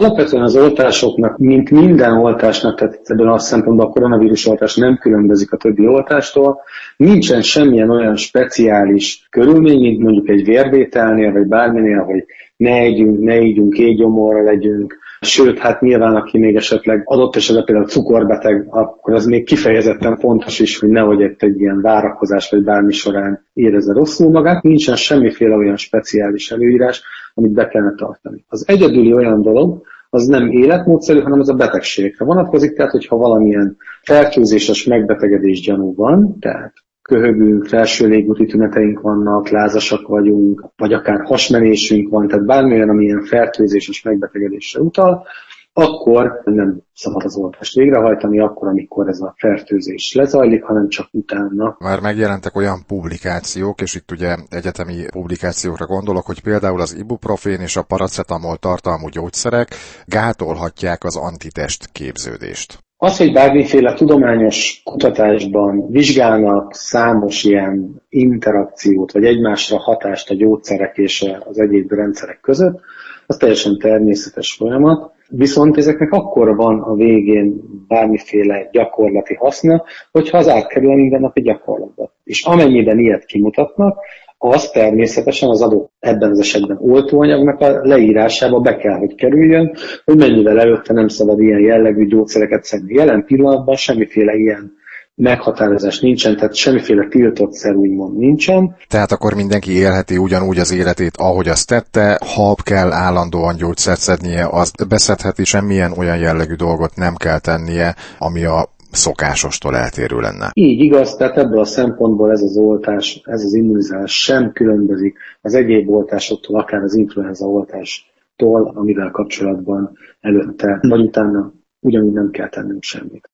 Alapvetően az oltásoknak, mint minden oltásnak, tehát ebből a szempontból a koronavírus oltás nem különbözik a többi oltástól, nincsen semmilyen olyan speciális körülmény, mint mondjuk egy vérvételnél, vagy bárminél, hogy ne ígyunk, éhgyomorra legyünk. Sőt, hát nyilván, aki még esetleg adott esetben például cukorbeteg, akkor az még kifejezetten fontos is, hogy nehogy egy ilyen várakozás vagy bármi során érezze rosszul magát. Nincsen semmiféle olyan speciális előírás, amit be kellene tartani. Az egyedüli olyan dolog, az nem életmódszerű, hanem az a betegségekre vonatkozik, tehát hogyha valamilyen fertőzéses megbetegedés gyanú van, tehát köhögünk, felső légúti tüneteink vannak, lázasak vagyunk, vagy akár hasmenésünk van, tehát bármilyen, amilyen fertőzéses megbetegedésre utal, akkor nem szabad az oltást végrehajtani, akkor, amikor ez a fertőzés lezajlik, hanem csak utána. Már megjelentek olyan publikációk, és itt ugye egyetemi publikációkra gondolok, hogy például az ibuprofén és a paracetamol tartalmú gyógyszerek gátolhatják az antitest képződést. Az, hogy bármiféle tudományos kutatásban vizsgálnak számos ilyen interakciót, vagy egymásra hatást a gyógyszerek és az egyéb rendszerek között, az teljesen természetes folyamat. Viszont ezeknek akkor van a végén bármiféle gyakorlati haszna, hogyha az átkerül a mindennapi gyakorlatba. És amennyiben ilyet kimutatnak, az természetesen az adott ebben az esetben oltóanyagnak a leírásába be kell, hogy kerüljön, hogy mennyivel előtte nem szabad ilyen jellegű gyógyszereket szedni. Jelen pillanatban semmiféle ilyen meghatározás nincsen, tehát semmiféle tiltott szer úgymond nincsen. Tehát akkor mindenki élheti ugyanúgy az életét, ahogy azt tette, ha kell állandóan gyógyszert szednie, azt beszedheti, semmilyen olyan jellegű dolgot nem kell tennie, ami a szokásostól eltérő lenne. Így igaz, tehát ebből a szempontból ez az oltás, ez az immunizálás sem különbözik az egyéb oltásoktól, akár az influenza oltástól, amivel kapcsolatban előtte vagy utána ugyanúgy nem kell tennünk semmit.